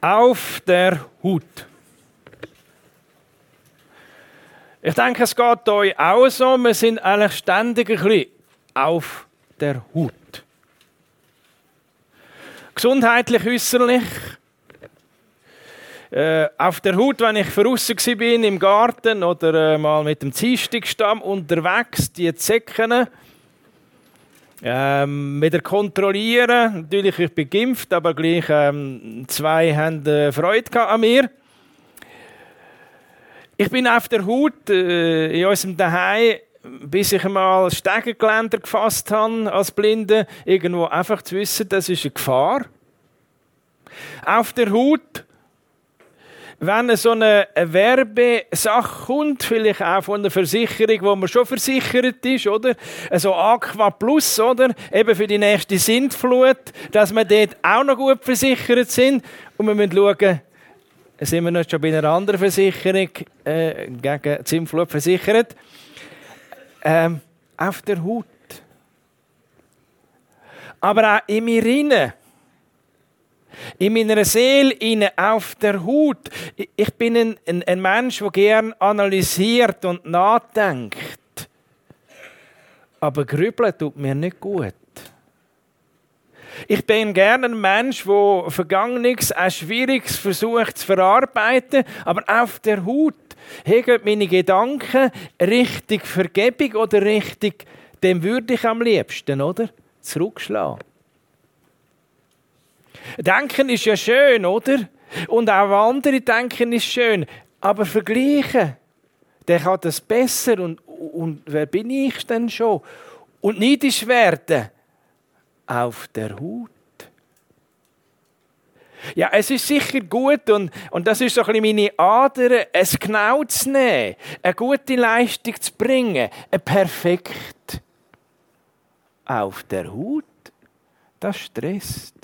Auf der Hut. Ich denke, es geht euch auch so. Wir sind eigentlich ständig ein bisschen auf der Hut. Gesundheitlich, äußerlich. Auf der Hut, wenn ich draussen war im Garten oder mal mit dem Ziehstickstamm unterwegs, die Zecken wieder kontrollieren. Natürlich, ich bin geimpft, aber gleich 2 haben Freude an mir. Ich bin auf der Hut in unserem Zuhause, bis ich einmal das Stegengeländer gefasst habe als Blinde, irgendwo einfach zu wissen, das ist eine Gefahr. Auf der Hut, wenn so eine Werbesache kommt, vielleicht auch von einer Versicherung, wo man schon versichert ist, oder? So Aqua Plus, oder? Eben für die nächste Sintflut, dass wir dort auch noch gut versichert sind. Und wir müssen schauen, sind wir noch schon bei einer anderen Versicherung gegen die Sintflut versichert. Auf der Hut. Aber auch in mir rein. In meiner Seele auf der Hut. Ich bin ein Mensch, der gerne analysiert und nachdenkt. Aber grübeln tut mir nicht gut. Ich bin gerne ein Mensch, der Vergangenes, auch Schwieriges versucht zu verarbeiten. Aber auf der Hut hegen meine Gedanken Richtung Vergebung oder Richtung, dem würde ich am liebsten, oder? Zurückschlagen. Denken ist ja schön, oder? Und auch andere denken ist schön. Aber vergleichen, der kann das besser. Und wer bin ich denn schon? Und neidisch werden auf der Hut. Ja, es ist sicher gut und das ist so ein bisschen meine Ader, es genau zu nehmen, eine gute Leistung zu bringen, perfekt. Auf der Hut, das stresst.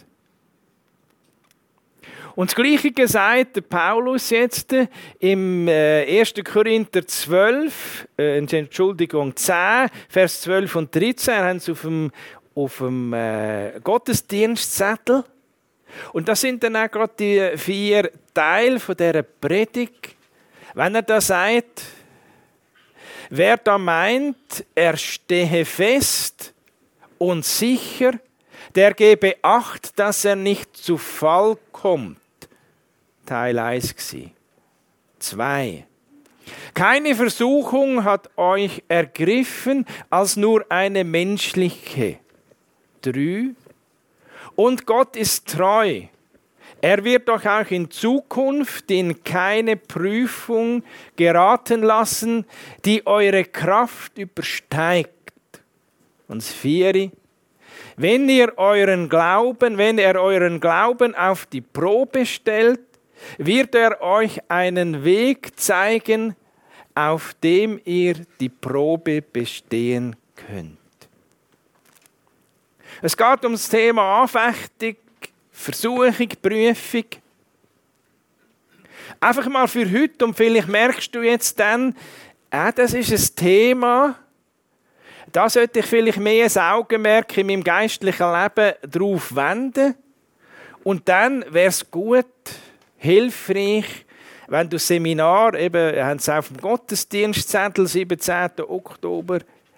Und das Gleiche sagt Paulus jetzt im 1. Korinther 12, 10, Vers 12 und 13, haben sie auf dem Gottesdienstzettel. Und das sind dann auch gerade die 4 Teile von dieser Predigt. Wenn er da sagt, wer da meint, er stehe fest und sicher, der gebe Acht, dass er nicht zu Fall kommt. Teil 1 gsi. 2. Keine Versuchung hat euch ergriffen als nur eine menschliche. 3. Und Gott ist treu. Er wird euch auch in Zukunft in keine Prüfung geraten lassen, die eure Kraft übersteigt. Und 4. Wenn er euren Glauben auf die Probe stellt, wird er euch einen Weg zeigen, auf dem ihr die Probe bestehen könnt. Es geht um das Thema Anfechtung, Versuchung, Prüfung. Einfach mal für heute und vielleicht merkst du jetzt dann, das ist ein Thema, da sollte ich vielleicht mehr ein Augenmerk in meinem geistlichen Leben darauf wenden. Und dann wäre es gut, hilfreich, wenn du Seminar, eben, haben sie auf dem Gottesdienstzettel, 17. Oktober,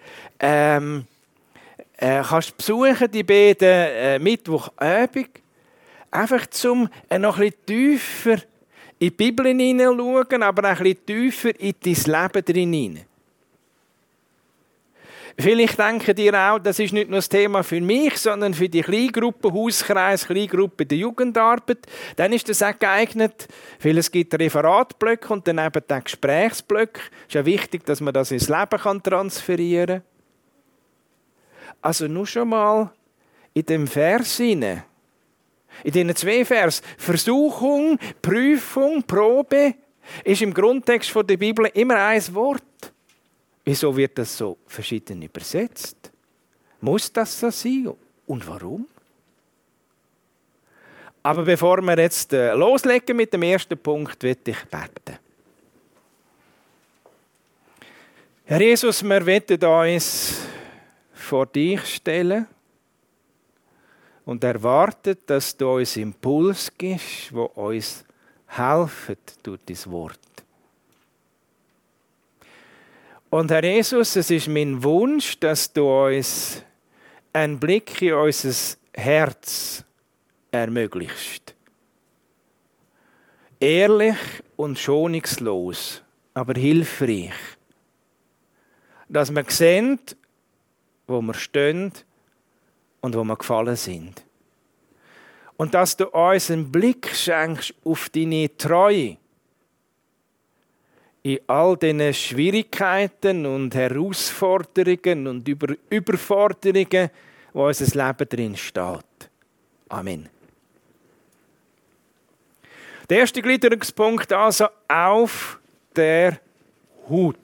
kannst besuchen, die beiden Mittwochabend, einfach zum noch ein bisschen tiefer in die Bibel hineinschauen, aber auch ein bisschen tiefer in dein Leben hinein. Vielleicht denken dir auch, das ist nicht nur das Thema für mich, sondern für die Kleingruppen, Hauskreis, Kleingruppen der Jugendarbeit. Dann ist das auch geeignet, weil es gibt Referatblöcke und dann eben die Gesprächsblöcke. Es ist ja wichtig, dass man das ins Leben transferieren kann. Also nur schon mal in dem Vers hinein. In diesen 2 Vers. Versuchung, Prüfung, Probe ist im Grundtext der Bibel immer ein Wort. Wieso wird das so verschieden übersetzt? Muss das so sein? Und warum? Aber bevor wir jetzt loslegen mit dem ersten Punkt, will ich beten. Herr Jesus, wir wollen uns vor dich stellen und erwartet, dass du uns Impuls gibst, wo uns helfen durch dein Wort. Und Herr Jesus, es ist mein Wunsch, dass du uns einen Blick in unser Herz ermöglichst. Ehrlich und schonungslos, aber hilfreich. Dass wir sehen, wo wir stehen und wo wir gefallen sind. Und dass du uns einen Blick schenkst auf deine Treue in all diesen Schwierigkeiten und Herausforderungen und Überforderungen, wo unser Leben drin steht. Amen. Der erste Gliederungspunkt also auf der Hut.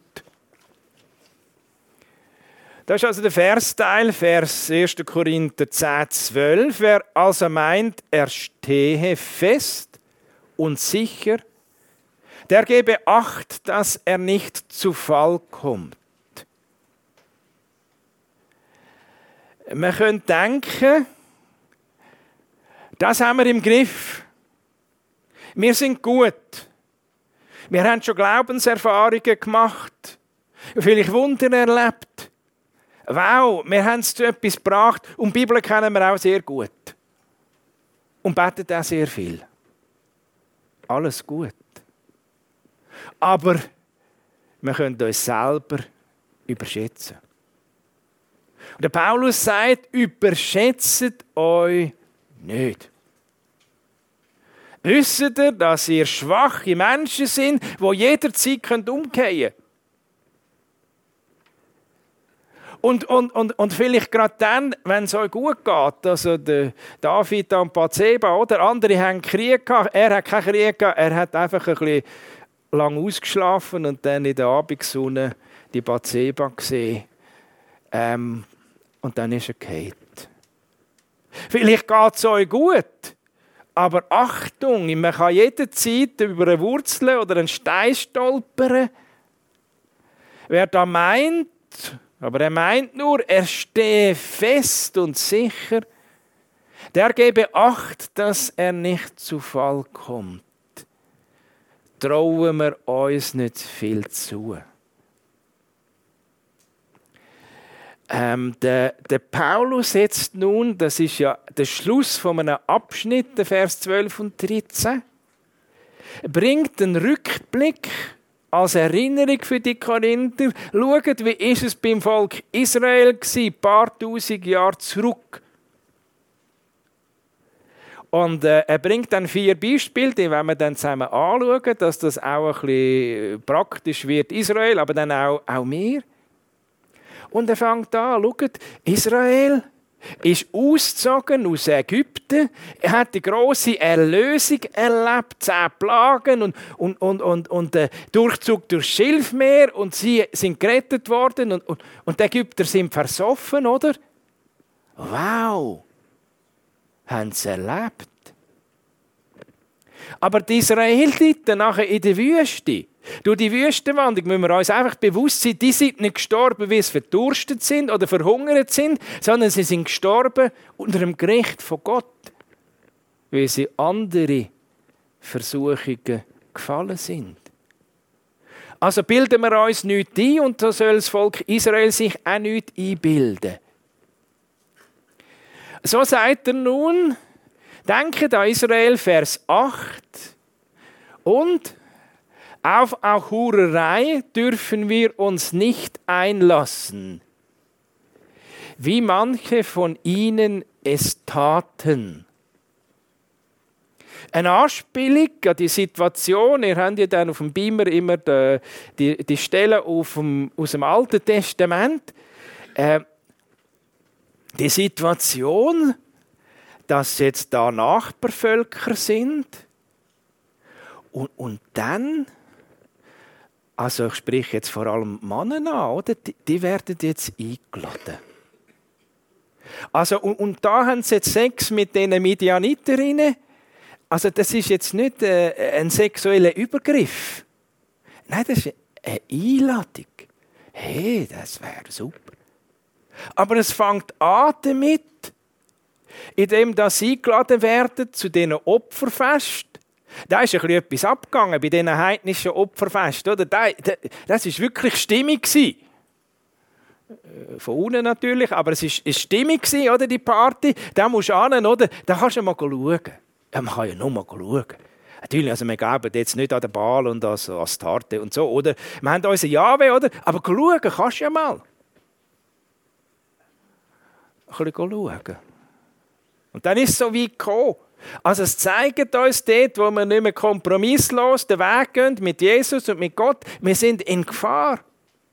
Das ist also der Versteil, Vers 1. Korinther 10, 12. Wer also meint, er stehe fest und sicher, der gebe Acht, dass er nicht zu Fall kommt. Man könnte denken, das haben wir im Griff. Wir sind gut. Wir haben schon Glaubenserfahrungen gemacht, vielleicht Wunder erlebt. Wow, wir haben es zu etwas gebracht und die Bibel kennen wir auch sehr gut. Und beten auch sehr viel. Alles gut. Aber wir können uns selber überschätzen. Und der Paulus sagt, überschätzt euch nicht. Wisst ihr, dass ihr schwache Menschen sind, die jederzeit umkehren können? Und vielleicht gerade dann, wenn es euch gut geht, also der David und Bathseba, oder? Andere haben Krieg gehabt, er hat keinen Krieg gehabt, er hat einfach ein bisschen lang ausgeschlafen und dann in der Abendsonne die Bathseba gesehen. Und dann ist er gefallen. Vielleicht geht es euch gut, aber Achtung, man kann jederzeit über eine Wurzel oder einen Stein stolpern. Wer da meint, aber er meint nur, er stehe fest und sicher, der gebe Acht, dass er nicht zu Fall kommt. Trauen wir uns nicht viel zu. Der Paulus jetzt nun, das ist ja der Schluss von einem Abschnitt, der Vers 12 und 13, bringt einen Rückblick als Erinnerung für die Korinther. Schaut, wie ist es beim Volk Israel gewesen, ein paar tausend Jahre zurück. Und er bringt dann 4 Beispiele, die wollen wir dann zusammen anschauen, dass das auch ein bisschen praktisch wird, Israel, aber dann auch wir. Und er fängt an, schaut, Israel ist ausgezogen aus Ägypten, er hat die grosse Erlösung erlebt, 10 Plagen und Durchzug durchs Schilfmeer und sie sind gerettet worden und die Ägypter sind versoffen, oder? Wow! Haben sie erlebt. Aber die Israeliten nachher in der Wüste, durch die Wüstenwanderung müssen wir uns einfach bewusst sein, die sind nicht gestorben, weil sie verdurstet sind oder verhungert sind, sondern sie sind gestorben unter dem Gericht von Gott, weil sie andere Versuchungen gefallen sind. Also bilden wir uns nichts ein und so soll das Volk Israel sich auch nichts einbilden. So sagt er nun, denke an Israel, Vers 8. Und auf Hurerei dürfen wir uns nicht einlassen, wie manche von ihnen es taten. Eine Anspielung an die Situation, ihr habt ja dann auf dem Beamer immer die Stelle aus dem Alten Testament, die Situation, dass jetzt da Nachbarvölker sind und dann, also ich spreche jetzt vor allem Männer an, oder? Die werden jetzt eingeladen. Also und da haben sie jetzt Sex mit diesen Midianiterinnen. Also das ist jetzt nicht ein sexueller Übergriff. Nein, das ist eine Einladung. Hey, das wäre super. Aber es fängt an damit, indem sie eingeladen werden zu diesen Opferfest. Da ist etwas abgegangen bei diesen heidnischen Opferfest. Oder? Das war wirklich Stimmung. Von unten natürlich, aber es war Stimmung, oder, die Party. Da musst du hin, oder? Da kannst du mal schauen. Ja, man kann ja nur mal schauen. Natürlich, also wir glauben jetzt nicht an den Baal und an Astarte und so, oder? Wir haben unseren Jahwe, oder? Aber schauen kannst du ja mal. Ein bisschen schauen. Und dann ist es so weit gekommen. Also es zeigt uns dort, wo wir nicht mehr kompromisslos den Weg gehen mit Jesus und mit Gott. Wir sind in Gefahr.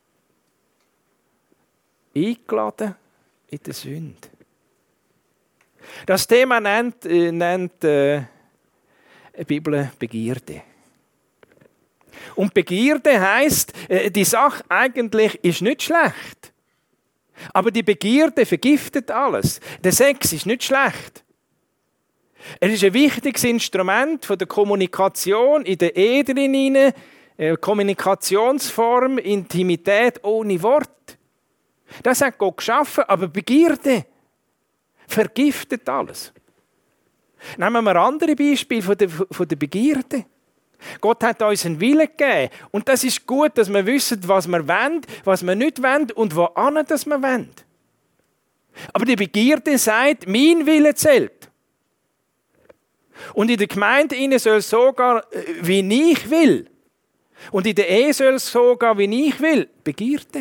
Eingeladen in der Sünde. Das Thema nennt die Bibel Begierde. Und Begierde heisst, die Sache eigentlich ist nicht schlecht. Aber die Begierde vergiftet alles. Der Sex ist nicht schlecht. Er ist ein wichtiges Instrument von der Kommunikation in der Ehe drin, Kommunikationsform, Intimität ohne Wort. Das hat Gott geschaffen, aber Begierde vergiftet alles. Nehmen wir andere Beispiele von der Begierde. Gott hat uns einen Willen gegeben. Und das ist gut, dass wir wissen, was wir wollen, was wir nicht wollen und wohin das wir wollen. Aber die Begierde sagt, mein Wille zählt. Und in der Gemeinde soll es so gehen, wie ich will. Und in der Ehe soll es so gehen, wie ich will. Begierde.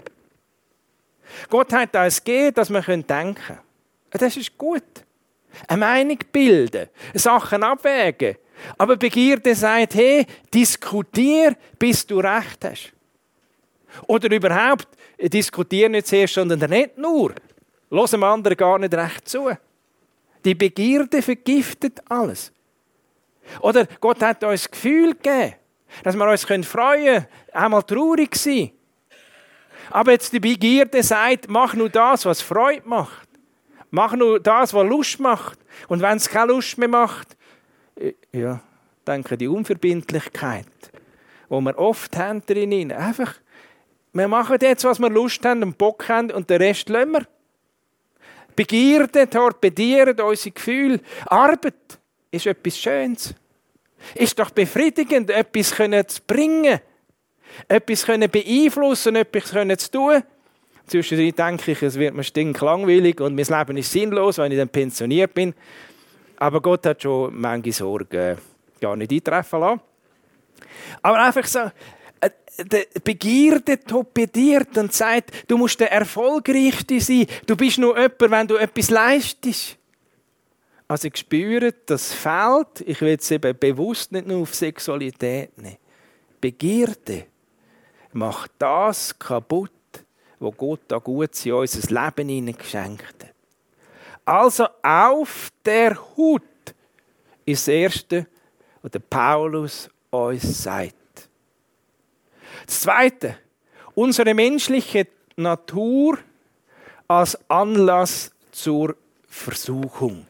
Gott hat uns gegeben, dass wir denken können. Das ist gut. Eine Meinung bilden, Sachen abwägen. Aber Begierde sagt, hey, diskutier, bis du Recht hast. Oder überhaupt, diskutier nicht zuerst, sondern nicht nur. Lass dem anderen gar nicht recht zu. Die Begierde vergiftet alles. Oder Gott hat uns Gefühl gegeben, dass wir uns freuen können, einmal traurig sein. Aber jetzt die Begierde sagt, mach nur das, was Freude macht. Mach nur das, was Lust macht. Und wenn es keine Lust mehr macht, ja, denke die Unverbindlichkeit, die wir oft haben drin. Einfach, wir machen jetzt, was wir Lust haben und Bock haben und den Rest lassen wir. Begierde torpedieren unsere Gefühle. Arbeit ist etwas Schönes. Ist doch befriedigend, etwas zu bringen. Etwas beeinflussen, etwas zu tun. Zwischendurch denke ich, es wird mir stinklangweilig und mein Leben ist sinnlos, wenn ich dann pensioniert bin. Aber Gott hat schon manche Sorgen gar nicht eintreffen lassen. Aber einfach so, die Begierde torpediert und sagt, du musst der Erfolgreichste sein. Du bist nur jemand, wenn du etwas leistest. Also ich spüre, das fehlt. Ich will es eben bewusst nicht nur auf Sexualität nehmen. Begierde macht das kaputt, was Gott da gut in unser Leben hineingeschenkt hat. Also auf der Hut ist das Erste, was der Paulus uns sagt. Das Zweite, unsere menschliche Natur als Anlass zur Versuchung.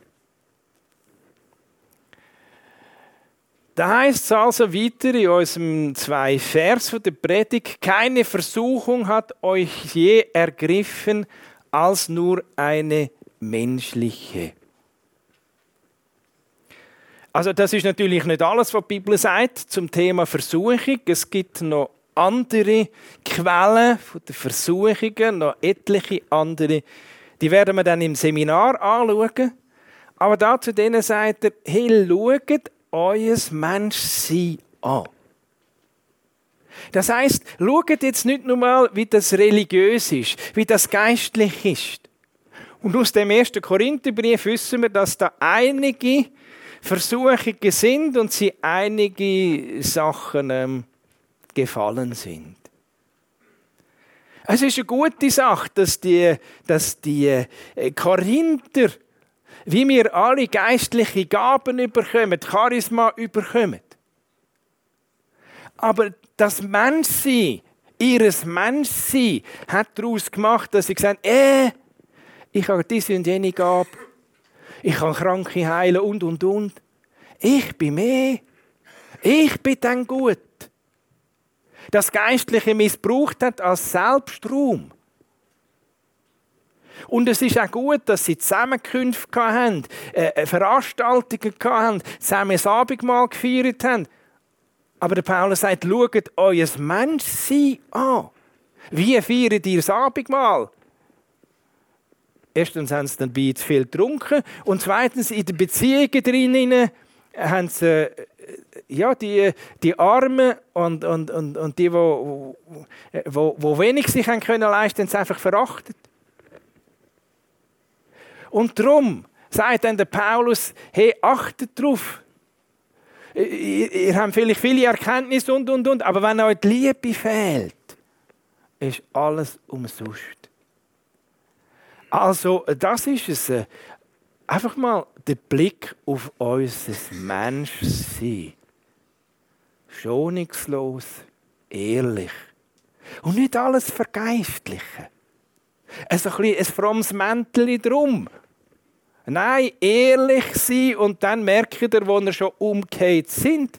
Da heißt es also weiter in unserem 2 Vers von der Predigt, keine Versuchung hat euch je ergriffen als nur eine menschliche. Also das ist natürlich nicht alles, was die Bibel sagt zum Thema Versuchung. Es gibt noch andere Quellen von der Versuchungen, noch etliche andere. Die werden wir dann im Seminar anschauen. Aber da zu denen sagt er, hey, schaut euer Menschsein an. Das heisst, schaut jetzt nicht nur mal, wie das religiös ist, wie das geistlich ist. Und aus dem 1. Korintherbrief wissen wir, dass da einige Versuchungen sind und sie einige Sachen gefallen sind. Es ist eine gute Sache, dass die Korinther, wie wir alle geistliche Gaben überkommen, Charisma überkommen. Aber das Menschsein, ihres Menschsein, hat daraus gemacht, dass sie gesagt haben, ich habe diese und jene Gabe, ich kann Kranke heilen und. Ich bin mehr. Ich bin dann gut. Das Geistliche missbraucht hat als Selbstruhm. Und es ist auch gut, dass sie Zusammenkünfte hatten, Veranstaltungen hatten, zusammen das Abendmahl gefeiert haben. Aber der Paulus sagt, schaut euer Menschsein an. Wie feiert ihr das Abendmahl? Erstens haben sie dabei zu viel getrunken und zweitens in den Beziehungen drinnen haben sie die Armen und die, die wenig sich haben können leisten, haben sie einfach verachtet. Und darum sagt dann der Paulus, hey, achtet drauf. Ihr habt vielleicht viele Erkenntnisse und, aber wenn euch die Liebe fehlt, ist alles umsonst. Also, das ist es. Einfach mal der Blick auf unser Menschsein. Schonungslos, ehrlich. Und nicht alles vergeistlichen. Ein frommes Mäntelchen drum. Nein, ehrlich sein und dann merkt ihr, wo ihr schon umgekehrt sind.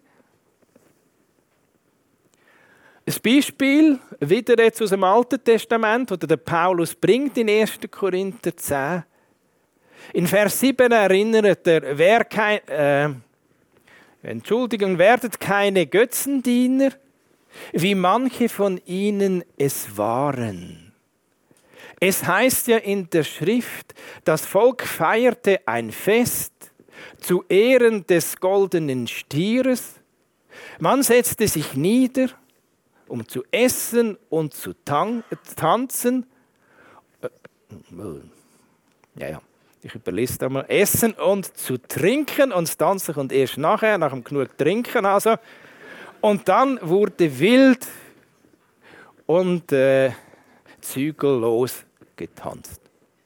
Ein Beispiel, wieder jetzt aus dem Alten Testament, das der Paulus bringt in 1. Korinther 10. In Vers 7 erinnert er, werdet keine Götzendiener, wie manche von ihnen es waren. Es heißt ja in der Schrift, das Volk feierte ein Fest zu Ehren des goldenen Stieres. Man setzte sich nieder, um zu essen und zu tanzen. Ich überlese da mal. Essen und zu trinken und das Tanzen und erst nachher, nach dem genug Trinken also. Und dann wurde wild und zügellos getanzt.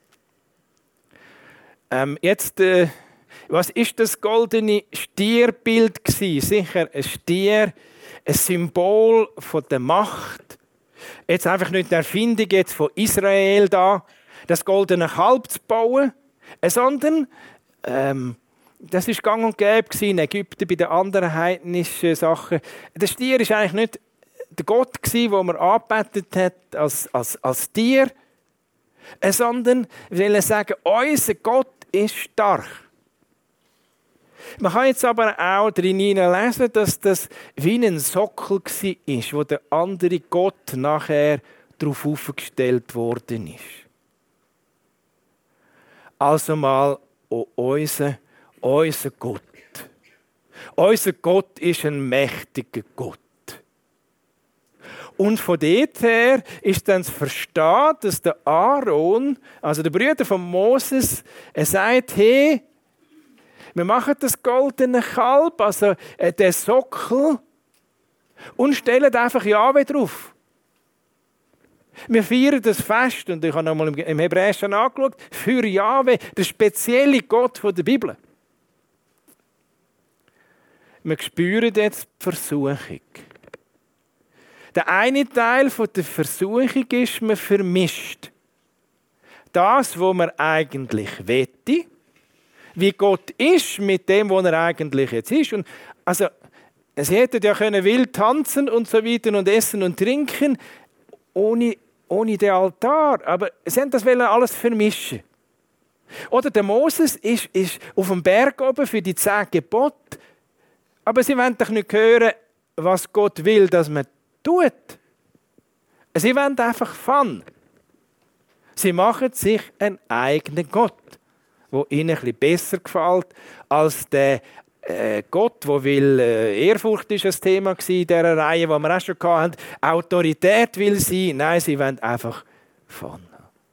Was ist das goldene Stierbild gewesen? Sicher ein Stier, ein Symbol von der Macht. Jetzt einfach nicht die Erfindung jetzt von Israel da, das goldene Kalb zu bauen, sondern das ist gang und gäbe in Ägypten bei den anderen heidnischen Sachen. Der Stier ist eigentlich nicht der Gott gewesen, den man angebetet hat als Tier, sondern will sagen, unser Gott ist stark. Man kann jetzt aber auch darin lesen, dass das wie ein Sockel war, wo der andere Gott nachher darauf aufgestellt worden ist. Also mal unser Gott. Unser Gott ist ein mächtiger Gott. Und von dort her ist dann zu verstehen, dass der Aaron, also der Bruder von Moses, er sagt, hey, wir machen das goldene Kalb, also den Sockel, und stellen einfach Jahwe drauf. Wir feiern das Fest, und ich habe noch mal im Hebräischen angeschaut, für Jahwe, der spezielle Gott der Bibel. Wir spüren jetzt die Versuchung. Der eine Teil der Versuchung ist, man vermischt das, was man eigentlich wette, wie Gott ist, mit dem, was er eigentlich jetzt ist. Und also, sie hätten ja können wild tanzen und so weiter und essen und trinken, ohne den Altar. Aber sie haben das alles vermischen. Oder der Moses ist auf dem Berg oben für die 10 Gebote. Aber sie wollen doch nicht hören, was Gott will, dass man tut. Sie wollen einfach Fun. Sie machen sich einen eigenen Gott, der ihnen ein bisschen besser gefällt als der Gott, der will, Ehrfurcht ist ein Thema in dieser Reihe, die wir auch schon hatten. Autorität will sein. Nein, sie wollen einfach Fun.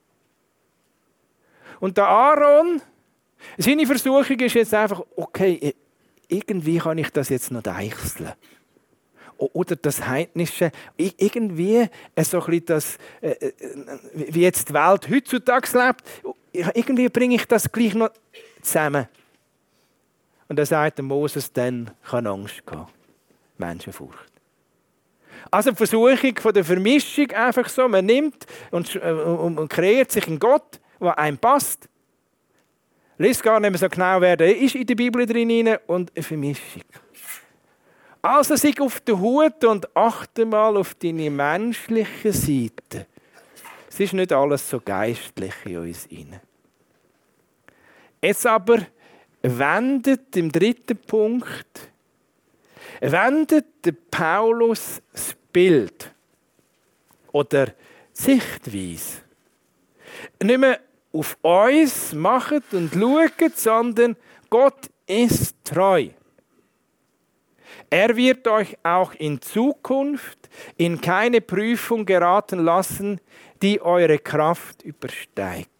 Und der Aaron, seine Versuchung ist jetzt einfach, okay, irgendwie kann ich das jetzt noch deichseln. Oder das Heidnische, irgendwie so ein bisschen das, wie jetzt die Welt heutzutage lebt, irgendwie bringe ich das gleich noch zusammen. Und dann sagt der Moses, dann kann Angst gehen. Menschenfurcht. Also die Versuchung von der Vermischung einfach so, man nimmt und kreiert sich einen Gott, der einem passt. Lies gar nicht mehr so genau, wer der ist in der Bibel drin und eine Vermischung. Also sei auf der Hut und achte mal auf deine menschliche Seite. Es ist nicht alles so geistlich in uns inne. Jetzt aber wendet im dritten Punkt, wendet der Paulus das Bild oder die Sichtweise nicht mehr auf uns machen und schauen, sondern Gott ist treu. Er wird euch auch in Zukunft in keine Prüfung geraten lassen, die eure Kraft übersteigt.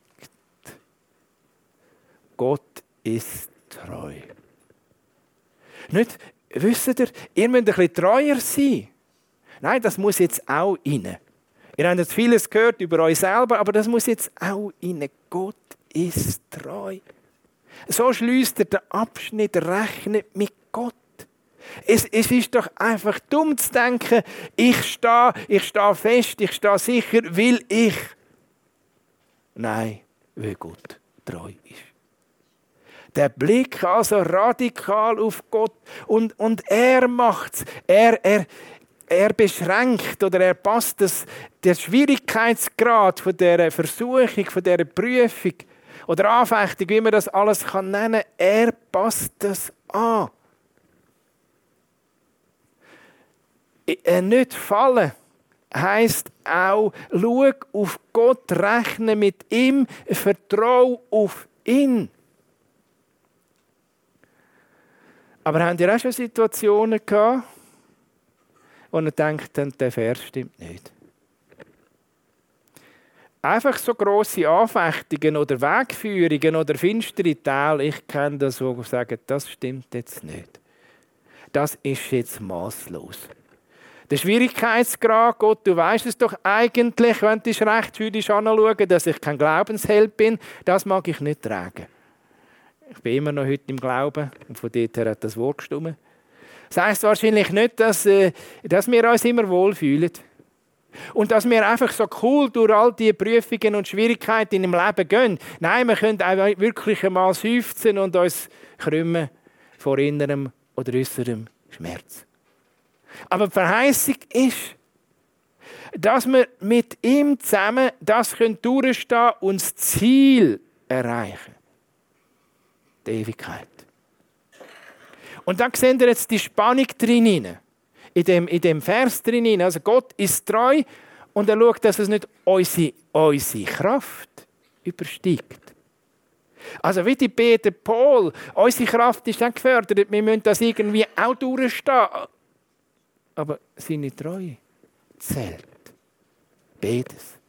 Gott ist treu. Nicht, wisst ihr müsst ein bisschen treuer sein. Nein, das muss jetzt auch rein. Ihr habt jetzt vieles gehört über euch selber, aber das muss jetzt auch rein. Gott ist treu. So schließt er den Abschnitt, rechnet mit Gott. Es ist doch einfach dumm zu denken, ich stehe fest, ich stehe sicher, will ich. Nein, weil Gott treu ist. Der Blick also radikal auf Gott und er macht's. Er beschränkt oder er passt den Schwierigkeitsgrad von dieser Versuchung, von dieser Prüfung oder Anfechtung, wie man das alles nennen kann, er passt das an. Nicht fallen heisst auch, schau auf Gott, rechne mit ihm, vertraue auf ihn. Aber habt ihr auch schon Situationen gehabt, wo ihr denkt, der Vers stimmt nicht? Einfach so grosse Anfechtungen oder Wegführungen oder finstere Täler, ich kenne das, wo sagen, das stimmt jetzt nicht. Das ist jetzt masslos. Der Schwierigkeitsgrad, Gott, du weißt es doch eigentlich, wenn du recht für dich anschauen, dass ich kein Glaubensheld bin, das mag ich nicht tragen. Ich bin immer noch heute im Glauben und von dort her hat das Wort gestimmt. Das heisst wahrscheinlich nicht, dass wir uns immer wohlfühlen. Und dass wir einfach so cool durch all diese Prüfungen und Schwierigkeiten im Leben gehen. Nein, wir können auch wirklich einmal seufzen und uns krümmen vor innerem oder äußerem Schmerz. Aber die Verheißung ist, dass wir mit ihm zusammen das durchstehen können und das Ziel erreichen. Die Ewigkeit. Und da sehen wir jetzt die Spannung drin. In dem Vers drin. Also Gott ist treu und er schaut, dass es nicht unsere Kraft übersteigt. Also wie die Peter Paul, unsere Kraft ist dann gefördert, wir müssen das irgendwie auch durchstehen. Aber seine Treue zählt. Beides.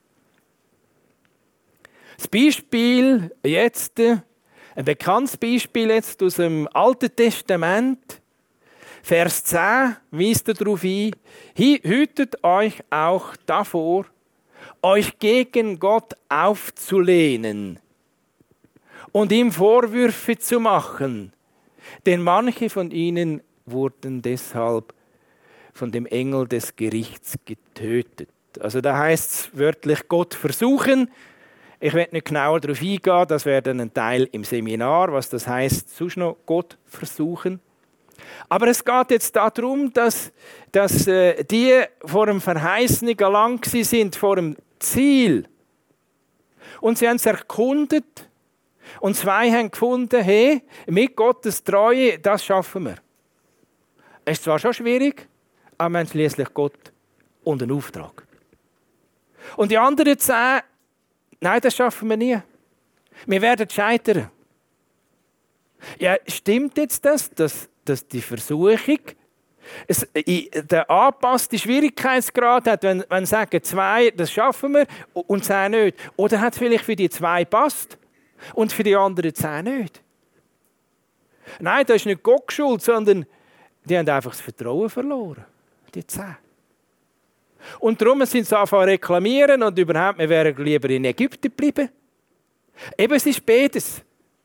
Das Beispiel jetzt, ein bekanntes Beispiel jetzt aus dem Alten Testament, Vers 10 weist darauf ein, hütet euch auch davor, euch gegen Gott aufzulehnen und ihm Vorwürfe zu machen, denn manche von ihnen wurden deshalb von dem Engel des Gerichts getötet. Also da heißt es wörtlich Gott versuchen. Ich werde nicht genauer darauf eingehen, das wäre dann ein Teil im Seminar, was das heißt, sonst noch Gott versuchen. Aber es geht jetzt darum, dass die vor dem Verheißenen lang sind, vor dem Ziel. Und sie haben es erkundet und zwei haben gefunden, hey, mit Gottes Treue, das schaffen wir. Es ist zwar schon schwierig, aber wir haben schliesslich Gott und einen Auftrag. Und die anderen 10, nein, das schaffen wir nie. Wir werden scheitern. Ja, stimmt jetzt das, dass die Versuchung den angepassten Schwierigkeitsgrad hat, wenn sagen 2, das schaffen wir, und 10 nicht? Oder hat es vielleicht für die 2 passt und für die anderen 10 nicht? Nein, das ist nicht Gott schuld, sondern die haben einfach das Vertrauen verloren. Die 10. Und darum sind sie angefangen zu reklamieren und überhaupt, wir wären lieber in Ägypten geblieben. Eben, es ist beides.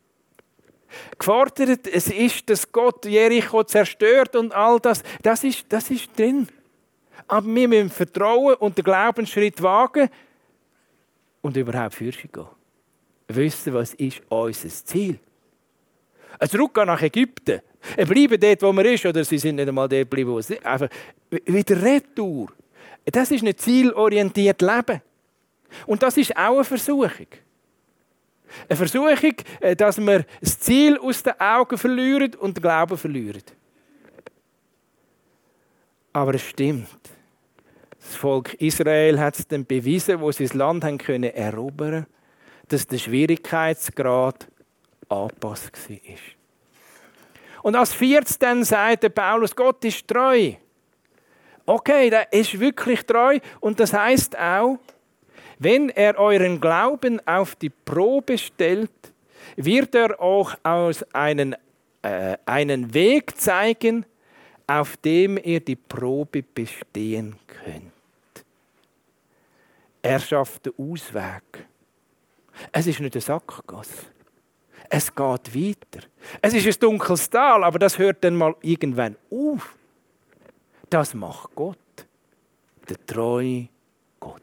Gefordert, es ist, dass Gott Jericho zerstört und all das. Das ist drin. Aber wir müssen vertrauen und den Glaubensschritt wagen und überhaupt für sich gehen. Wissen, was ist unser Ziel? Zurückgehen nach Ägypten. Bleiben dort, wo man ist, oder sie sind nicht einmal dort geblieben, wo sie sind. Einfach wieder retour. Das ist nicht zielorientiert Leben. Und das ist auch eine Versuchung. Eine Versuchung, dass wir das Ziel aus den Augen verlieren und den Glauben verlieren. Aber es stimmt. Das Volk Israel hat es dann bewiesen, wo sie das Land haben können erobern, dass der Schwierigkeitsgrad angepasst war. Und als viertes dann sagt Paulus, Gott ist treu. Okay, der ist wirklich treu. Und das heisst auch, wenn er euren Glauben auf die Probe stellt, wird er auch einen Weg zeigen, auf dem ihr die Probe bestehen könnt. Er schafft den Ausweg. Es ist nicht eine Sackgasse. Es geht weiter. Es ist ein dunkles Tal, aber das hört dann mal irgendwann auf. Das macht Gott. Der treue Gott.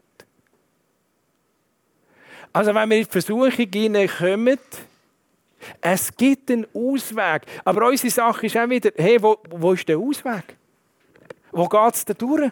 Also wenn wir in die Versuchung hineinkommen, es gibt einen Ausweg. Aber unsere Sache ist auch wieder, hey, wo ist der Ausweg? Wo geht es da durch?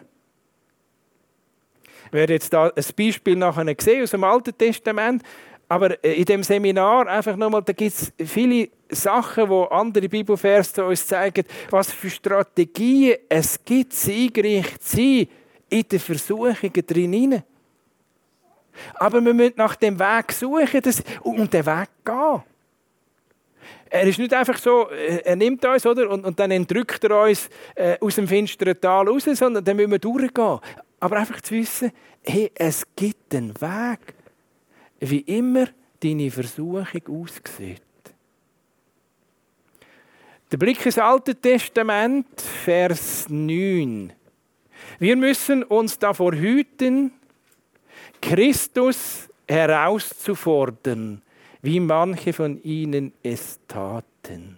Wir werden jetzt da ein Beispiel nachher sehen aus dem Alten Testament. Aber in dem Seminar einfach nochmal, da gibt es viele Sachen, wo andere Bibelverse uns zeigen, was für Strategien es gibt, siegreich zu sein in den Versuchungen drin. Aber wir müssen nach dem Weg suchen und den Weg gehen. Er ist nicht einfach so, er nimmt uns oder, und dann entrückt er uns aus dem finsteren Tal raus, sondern dann müssen wir durchgehen. Aber einfach zu wissen, hey, es gibt einen Weg. Wie immer deine Versuchung aussieht. Der Blick ins Alte Testament, Vers 9. Wir müssen uns davor hüten, Christus herauszufordern, wie manche von ihnen es taten.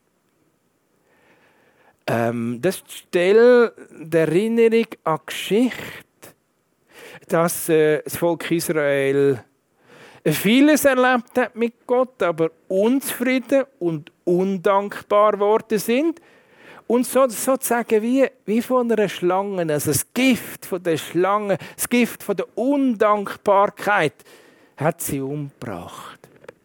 Das ist die Stelle der Erinnerung an die Geschichte, dass das Volk Israel vieles erlebt hat mit Gott, aber unzufrieden und undankbar geworden sind. Und sozusagen wie von einer Schlange, also das Gift von der Schlange, das Gift von der Undankbarkeit hat sie umgebracht.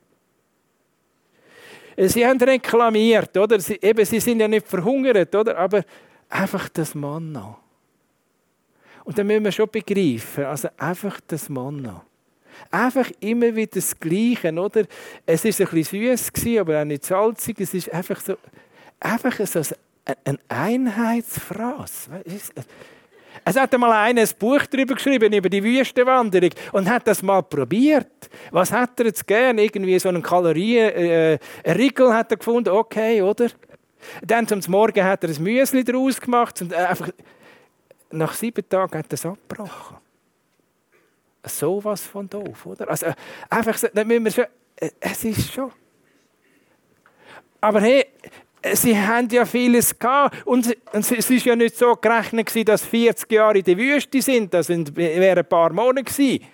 Sie haben reklamiert, oder? Sie sind ja nicht verhungert, oder? Aber einfach das Manna. Und dann müssen wir schon begreifen, also einfach das Manna. Einfach immer wieder das Gleiche, oder? Es war ein bisschen süß, aber auch nicht salzig. Es ist einfach so eine Einheitsphrase. Es hat einmal einer ein Buch darüber geschrieben, über die Wüstenwanderung, und hat das mal probiert. Was hat er jetzt gern? Irgendwie so einen Kalorienriegel hat er gefunden, okay, oder? Dann zum Morgen hat er ein Müsli daraus gemacht und einfach nach 7 Tagen hat er es abgebrochen. So was von doof, oder? Also einfach so, dann müssen wir schon, es ist schon. Aber hey, sie haben ja vieles gehabt und es ist ja nicht so gerechnet, dass 40 Jahre in der Wüste sind. Das wären ein paar Monate gewesen.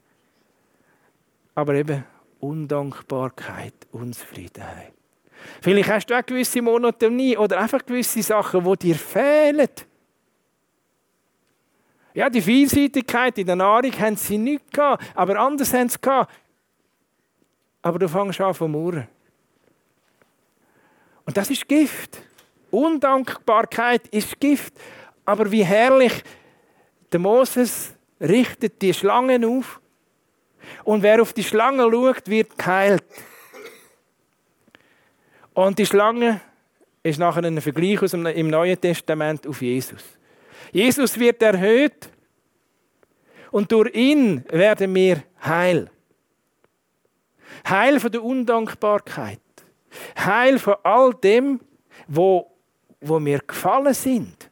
Aber eben Undankbarkeit, Unzufriedenheit. Vielleicht hast du auch gewisse Monotonie oder einfach gewisse Sachen, die dir fehlen. Ja, die Vielseitigkeit in der Nahrung haben sie nicht gehabt, aber anders haben sie gehabt. Aber du fängst an vom Murren. Und das ist Gift. Undankbarkeit ist Gift. Aber wie herrlich, der Moses richtet die Schlangen auf. Und wer auf die Schlange schaut, wird geheilt. Und die Schlange ist nachher ein Vergleich im Neuen Testament auf Jesus. Jesus wird erhöht und durch ihn werden wir heil. Heil von der Undankbarkeit. Heil von all dem, wo wir gefallen sind.